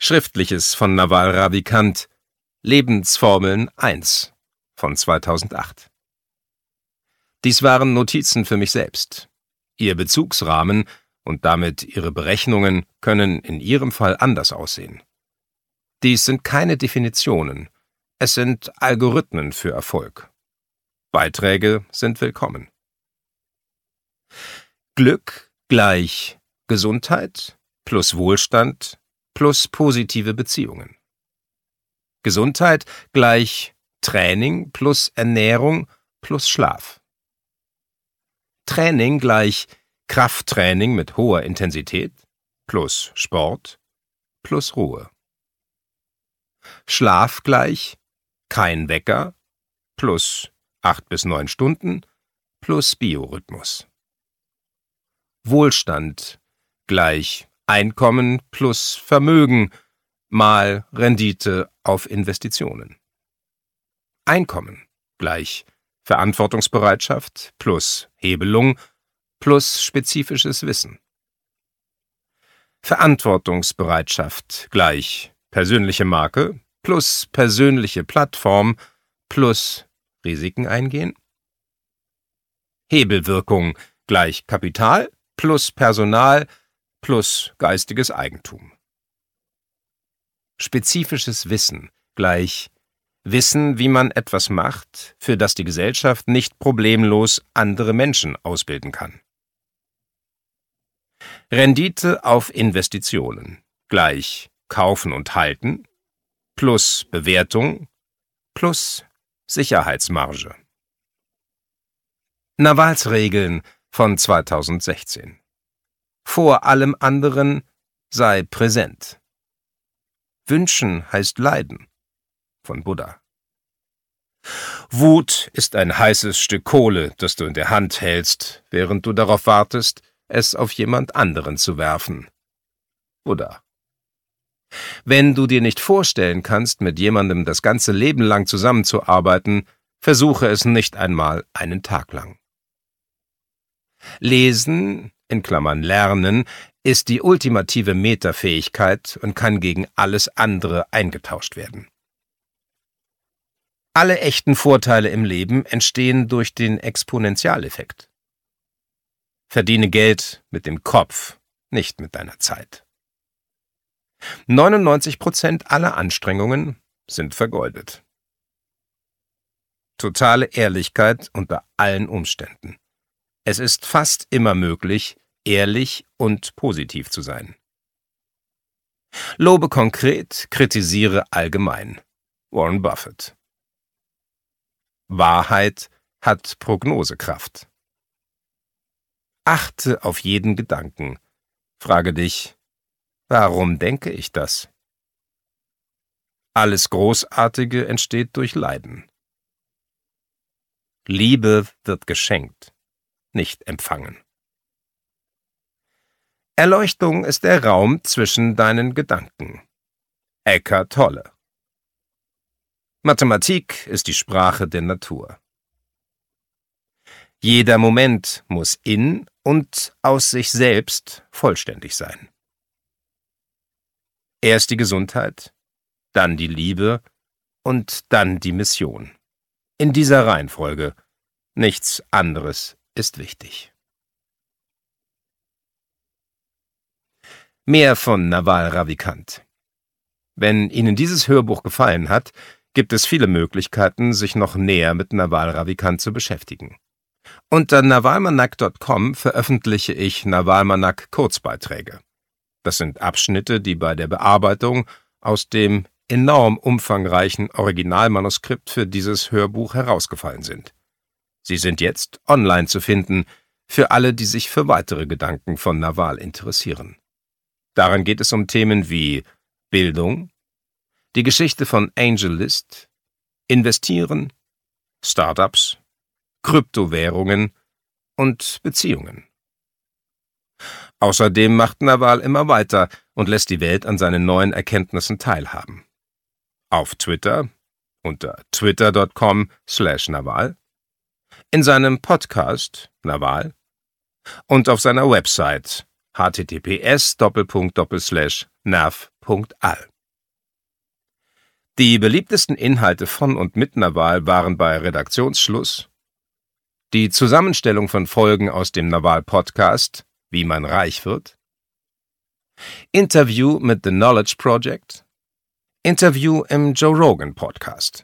Schriftliches von Naval Ravikant, Lebensformeln 1 von 2008. Dies waren Notizen für mich selbst. Ihr Bezugsrahmen und damit Ihre Berechnungen können in Ihrem Fall anders aussehen. Dies sind keine Definitionen, es sind Algorithmen für Erfolg. Beiträge sind willkommen. Glück gleich Gesundheit plus Wohlstand plus positive Beziehungen. Gesundheit gleich Training plus Ernährung plus Schlaf. Training gleich Krafttraining mit hoher Intensität plus Sport plus Ruhe. Schlaf gleich kein Wecker plus 8 bis 9 Stunden plus Biorhythmus. Wohlstand gleich Einkommen plus Vermögen mal Rendite auf Investitionen. Einkommen gleich Verantwortungsbereitschaft plus Hebelung plus spezifisches Wissen. Verantwortungsbereitschaft gleich persönliche Marke plus persönliche Plattform plus Risiken eingehen. Hebelwirkung gleich Kapital plus Personal plus geistiges Eigentum. Spezifisches Wissen gleich Wissen, wie man etwas macht, für das die Gesellschaft nicht problemlos andere Menschen ausbilden kann. Rendite auf Investitionen gleich Kaufen und Halten plus Bewertung plus Sicherheitsmarge. Navals Regeln von 2016. Vor allem anderen sei präsent. Wünschen heißt Leiden von Buddha. Wut ist ein heißes Stück Kohle, das du in der Hand hältst, während du darauf wartest, es auf jemand anderen zu werfen. Buddha. Wenn du dir nicht vorstellen kannst, mit jemandem das ganze Leben lang zusammenzuarbeiten, versuche es nicht einmal einen Tag lang. Lesen, in Klammern lernen, ist die ultimative Metafähigkeit und kann gegen alles andere eingetauscht werden. Alle echten Vorteile im Leben entstehen durch den Exponentialeffekt. Verdiene Geld mit dem Kopf, nicht mit deiner Zeit. 99% aller Anstrengungen sind vergeudet. Totale Ehrlichkeit unter allen Umständen. Es ist fast immer möglich, ehrlich und positiv zu sein. Lobe konkret, kritisiere allgemein. Warren Buffett. Wahrheit hat Prognosekraft. Achte auf jeden Gedanken. Frage dich, warum denke ich das? Alles Großartige entsteht durch Leiden. Liebe wird geschenkt, nicht empfangen. Erleuchtung ist der Raum zwischen deinen Gedanken. Eckhart Tolle. Mathematik ist die Sprache der Natur. Jeder Moment muss in und aus sich selbst vollständig sein. Erst die Gesundheit, dann die Liebe und dann die Mission. In dieser Reihenfolge. Nichts anderes ist wichtig. Mehr von Naval Ravikant. Wenn Ihnen dieses Hörbuch gefallen hat, gibt es viele Möglichkeiten, sich noch näher mit Naval Ravikant zu beschäftigen. Unter navalmanak.com veröffentliche ich Navalmanak Kurzbeiträge. Das sind Abschnitte, die bei der Bearbeitung aus dem enorm umfangreichen Originalmanuskript für dieses Hörbuch herausgefallen sind. Sie sind jetzt online zu finden, für alle, die sich für weitere Gedanken von Naval interessieren. Darin geht es um Themen wie Bildung, die Geschichte von AngelList, Investieren, Startups, Kryptowährungen und Beziehungen. Außerdem macht Naval immer weiter und lässt die Welt an seinen neuen Erkenntnissen teilhaben. Auf Twitter unter twitter.com/Naval, in seinem Podcast Naval und auf seiner Website https://nerv.al. Die beliebtesten Inhalte von und mit Nawal waren bei Redaktionsschluss die Zusammenstellung von Folgen aus dem Nawal-Podcast Wie man reich wird, Interview mit The Knowledge Project, Interview im Joe Rogan Podcast.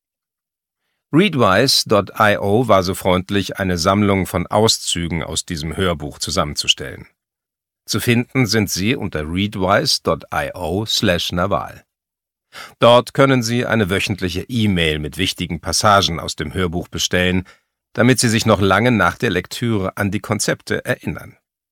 Readwise.io war so freundlich, eine Sammlung von Auszügen aus diesem Hörbuch zusammenzustellen. Zu finden sind sie unter readwise.io/Nawal. Dort können Sie eine wöchentliche E-Mail mit wichtigen Passagen aus dem Hörbuch bestellen, damit Sie sich noch lange nach der Lektüre an die Konzepte erinnern.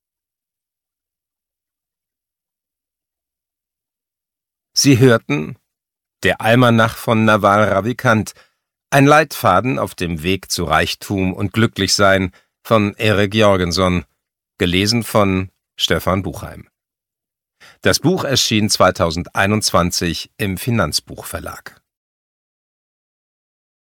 Sie hörten Der Almanach von Nawal Ravikant, ein Leitfaden auf dem Weg zu Reichtum und Glücklichsein von Erik Jorgenson, gelesen von Stefan Buchheim. Das Buch erschien 2021 im Finanzbuchverlag.